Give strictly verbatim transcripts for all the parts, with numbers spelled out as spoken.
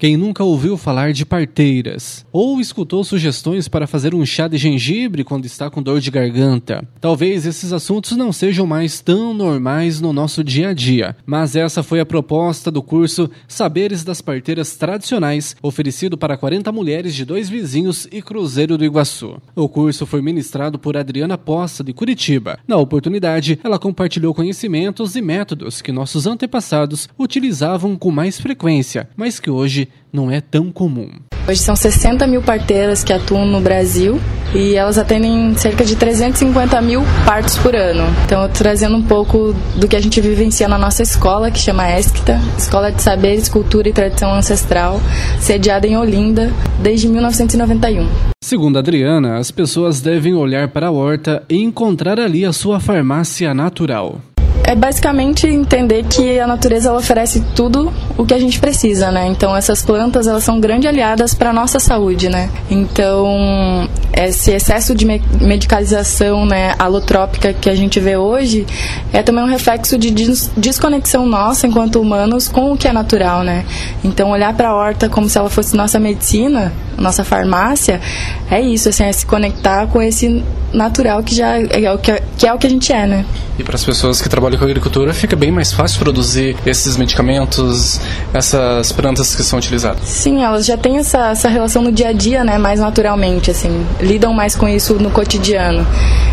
Quem nunca ouviu falar de parteiras? Ou escutou sugestões para fazer um chá de gengibre quando está com dor de garganta? Talvez esses assuntos não sejam mais tão normais no nosso dia a dia, mas essa foi a proposta do curso Saberes das Parteiras Tradicionais, oferecido para quarenta mulheres de Dois Vizinhos e Cruzeiro do Iguaçu. O curso foi ministrado por Adriana Poça, de Curitiba. Na oportunidade, ela compartilhou conhecimentos e métodos que nossos antepassados utilizavam com mais frequência, mas que hoje não é tão comum. Hoje são sessenta mil parteiras que atuam no Brasil e elas atendem cerca de trezentos e cinquenta mil partos por ano. Então, eu tô trazendo um pouco do que a gente vivencia na nossa escola, que chama ESCTA, Escola de Saberes, Cultura e Tradição Ancestral, sediada em Olinda desde mil novecentos e noventa e um. Segundo a Adriana, as pessoas devem olhar para a horta e encontrar ali a sua farmácia natural. É basicamente entender que a natureza ela oferece tudo o que a gente precisa, né? Então essas plantas elas são grandes aliadas para a nossa saúde, né? Então esse excesso de me- medicalização, né, alotrópica que a gente vê hoje é também um reflexo de des- desconexão nossa enquanto humanos com o que é natural, né? Então olhar para a horta como se ela fosse nossa medicina, nossa farmácia, é isso, assim, é se conectar com esse natural que já é o que, que é o que a gente é, né? E para as pessoas que trabalham com agricultura, fica bem mais fácil produzir esses medicamentos, essas plantas que são utilizadas? Sim, elas já têm essa, essa relação no dia a dia, né, mais naturalmente, assim, lidam mais com isso no cotidiano.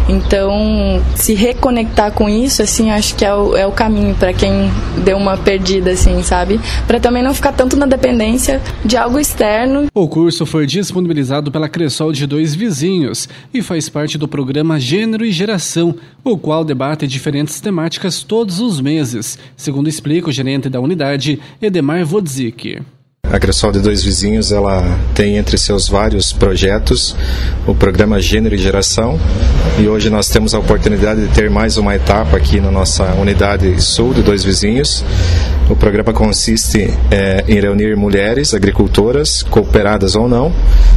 Então, se reconectar com isso, assim, acho que é o, é o caminho para quem deu uma perdida, assim, sabe? Para também não ficar tanto na dependência de algo externo. O curso foi disponibilizado pela Cressol de Dois Vizinhos e faz parte do programa Gênero e Geração, o qual debate diferentes temáticas todos os meses, segundo explica o gerente da unidade, Edemar Wodzik. A Cressol de Dois Vizinhos ela tem entre seus vários projetos o programa Gênero e Geração, e hoje nós temos a oportunidade de ter mais uma etapa aqui na nossa unidade sul de Dois Vizinhos. O programa consiste é, em reunir mulheres agricultoras, cooperadas ou não,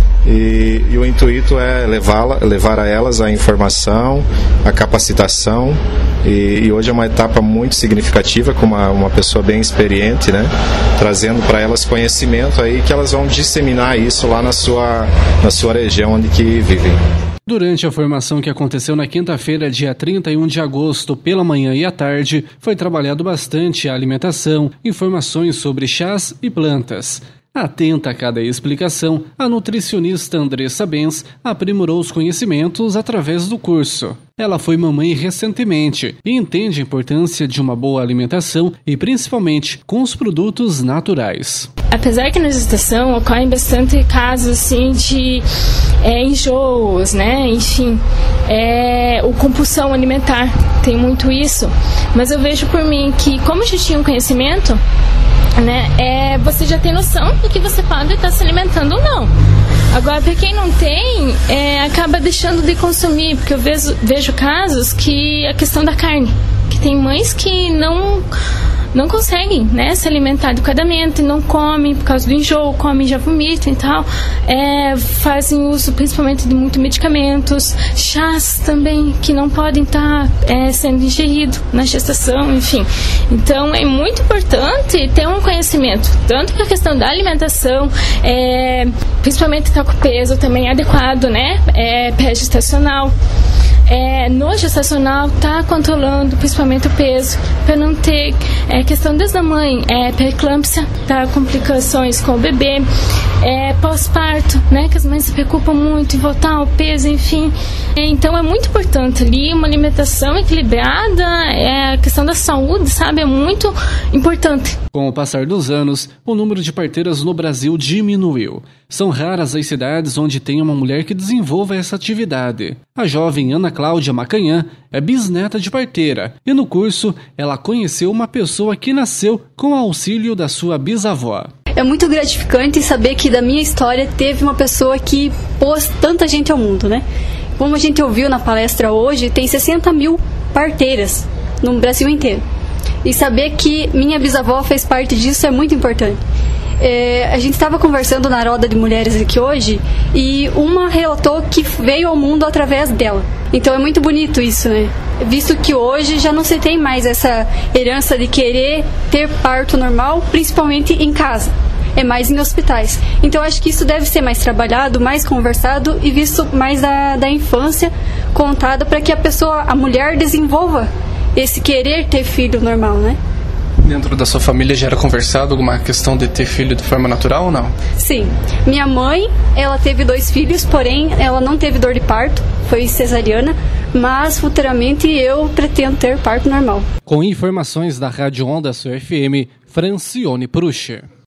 E, e o intuito é levá-la, levar a elas a informação, a capacitação, e, e hoje é uma etapa muito significativa com uma, uma pessoa bem experiente, né, trazendo para elas conhecimento aí que elas vão disseminar isso lá na sua, na sua região onde que vivem. Durante a formação que aconteceu na quinta-feira, dia trinta e um de agosto, pela manhã e à tarde, foi trabalhado bastante a alimentação, informações sobre chás e plantas. Atenta a cada explicação, a nutricionista Andressa Benz aprimorou os conhecimentos através do curso. Ela foi mamãe recentemente e entende a importância de uma boa alimentação e principalmente com os produtos naturais. Apesar que na gestação ocorrem bastante casos assim de é, enjoos, né? Enfim, é, o compulsão alimentar, tem muito isso. Mas eu vejo por mim que como a gente tinha um conhecimento, né, é, você já tem noção do que você pode estar se alimentando ou não. Agora, para quem não tem, é, acaba deixando de consumir, porque eu vejo, vejo casos que a questão da carne, que tem mães que não, não conseguem, né, se alimentar adequadamente, não comem por causa do enjoo, comem já vomitam e tal, é, fazem uso principalmente de muitos medicamentos, chás também, que não podem estar é, sendo ingeridos na gestação, enfim. Então é muito importante ter um conhecimento, tanto que a questão da alimentação, é, principalmente estar com o peso também adequado, né, é, pré-gestacional. É, no gestacional tá controlando principalmente o peso para não ter é, questão desde a mãe, é, pré-eclâmpsia, tá, complicações com o bebê, é, pós-parto, né, que as mães se preocupam muito em voltar ao peso, enfim. É, então é muito importante ali uma alimentação equilibrada, é, a questão da saúde, sabe, é muito importante. Com o passar dos anos, o número de parteiras no Brasil diminuiu. São raras as cidades onde tem uma mulher que desenvolva essa atividade. A jovem Ana Cláudia Macanhã é bisneta de parteira e no curso ela conheceu uma pessoa que nasceu com o auxílio da sua bisavó. É muito gratificante saber que da minha história teve uma pessoa que pôs tanta gente ao mundo, né? Como a gente ouviu na palestra hoje, tem sessenta mil parteiras no Brasil inteiro. E saber que minha bisavó fez parte disso é muito importante. É, a gente estava conversando na roda de mulheres aqui hoje e uma relatou que veio ao mundo através dela. Então é muito bonito isso, né? Visto que hoje já não se tem mais essa herança de querer ter parto normal, principalmente em casa. é mais em hospitais. Então eu acho que isso deve ser mais trabalhado, mais conversado e visto mais da, da infância, contado para que a pessoa, a mulher, desenvolva esse querer ter filho normal, né? Dentro da sua família já era conversado alguma questão de ter filho de forma natural ou não? Sim. Minha mãe, ela teve dois filhos, porém ela não teve dor de parto, foi cesariana, mas futuramente eu pretendo ter parto normal. Com informações da Rádio Onda Sul F M, Francione Prucher.